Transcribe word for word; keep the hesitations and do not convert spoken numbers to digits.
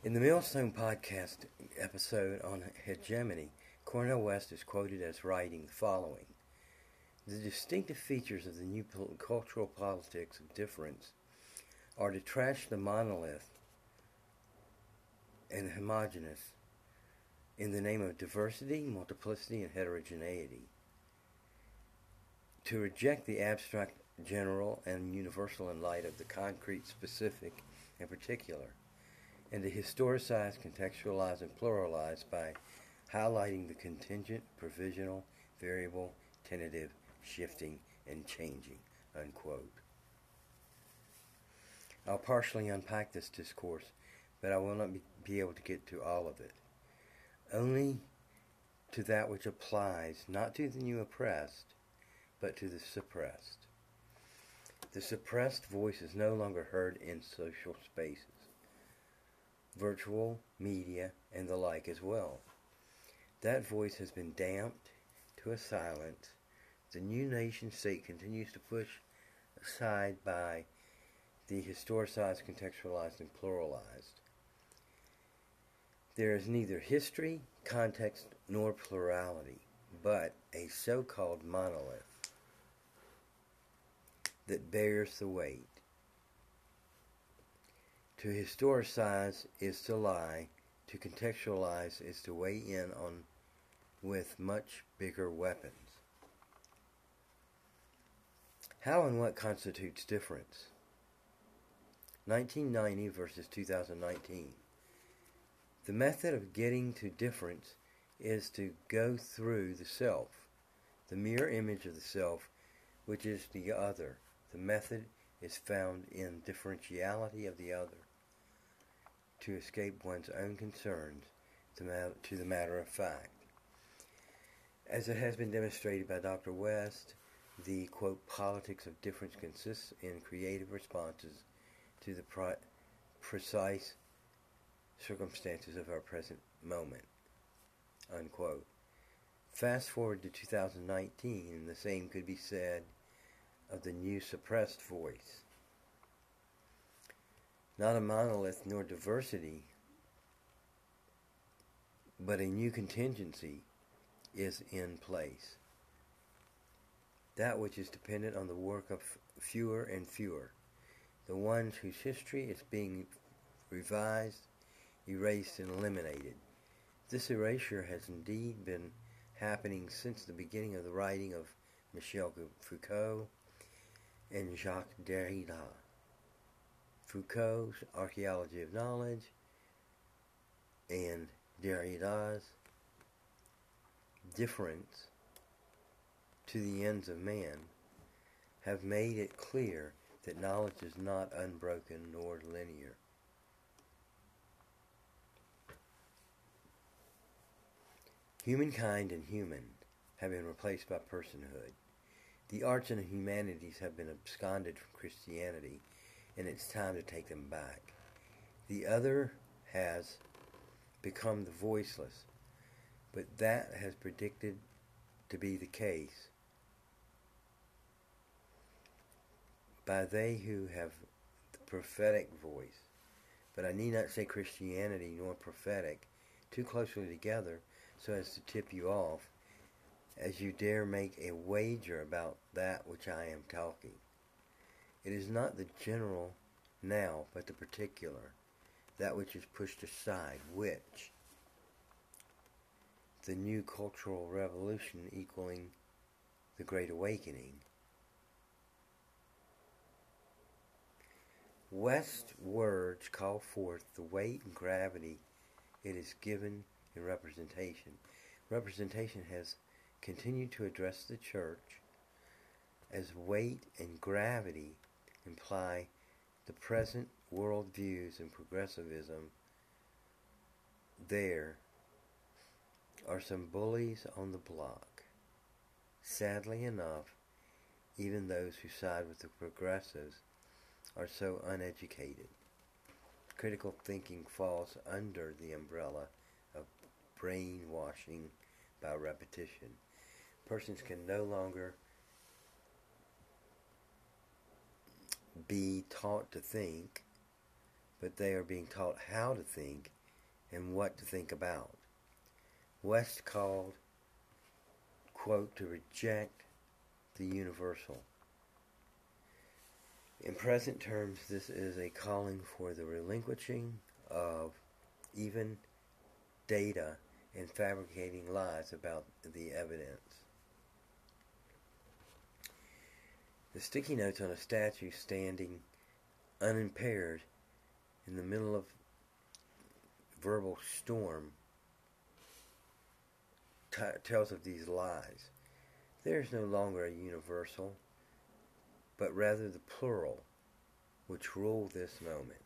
In the Millstone podcast episode on hegemony, Cornel West is quoted as writing the following: "The distinctive features of the new cultural politics of difference are to trash the monolith and homogeneous in the name of diversity, multiplicity, and heterogeneity, to reject the abstract, general, and universal in light of the concrete, specific, and particular, and to historicize, contextualize, and pluralize by highlighting the contingent, provisional, variable, tentative, shifting, and changing," unquote. I'll partially unpack this discourse, but I will not be, be able to get to all of it. Only to that which applies not to the new oppressed, but to the suppressed. The suppressed voice is no longer heard in social spaces, virtual, media, and the like as well. That voice has been damped to a silence. The new nation state continues to push aside by the historicized, contextualized, and pluralized. There is neither history, context, nor plurality, but a so-called monolith that bears the weight. To historicize is to lie, to contextualize is to weigh in on with much bigger weapons. How and what constitutes difference? nineteen ninety versus two thousand nineteen. The method of getting to difference is to go through the self, the mirror image of the self, which is the other. The method is found in differentiality of the other, to escape one's own concerns to the matter of fact. As it has been demonstrated by Doctor West, the, quote, politics of difference consists in creative responses to the pre- precise circumstances of our present moment, unquote. Fast forward to two thousand nineteen, and the same could be said of the new suppressed voice. Not a monolith nor diversity, but a new contingency is in place. That which is dependent on the work of fewer and fewer, the ones whose history is being revised, erased, and eliminated. This erasure has indeed been happening since the beginning of the writing of Michel Foucault and Jacques Derrida. Foucault's Archaeology of Knowledge and Derrida's Difference to the Ends of Man have made it clear that knowledge is not unbroken nor linear. Humankind and human have been replaced by personhood. The arts and humanities have been absconded from Christianity, and it's time to take them back. The other has become the voiceless, but that has predicted to be the case by they who have the prophetic voice. But I need not say Christianity nor prophetic too closely together so as to tip you off, as you dare make a wager about that which I am talking. It is not the general now, but the particular, that which is pushed aside, which the new cultural revolution equaling the Great Awakening. West's words call forth the weight and gravity it is given in representation. Representation has continued to address the church as weight and gravity imply the present worldviews and progressivism. There are some bullies on the block. Sadly enough, even those who side with the progressives are so uneducated. Critical thinking falls under the umbrella of brainwashing by repetition. Persons can no longer be taught to think, but they are being taught how to think and what to think about. West called, quote, to reject the universal. In present terms, this is a calling for the relinquishing of even data and fabricating lies about the evidence. The sticky notes on a statue standing unimpaired in the middle of verbal storm t- tells of these lies. There is no longer a universal, but rather the plural, which rule this moment.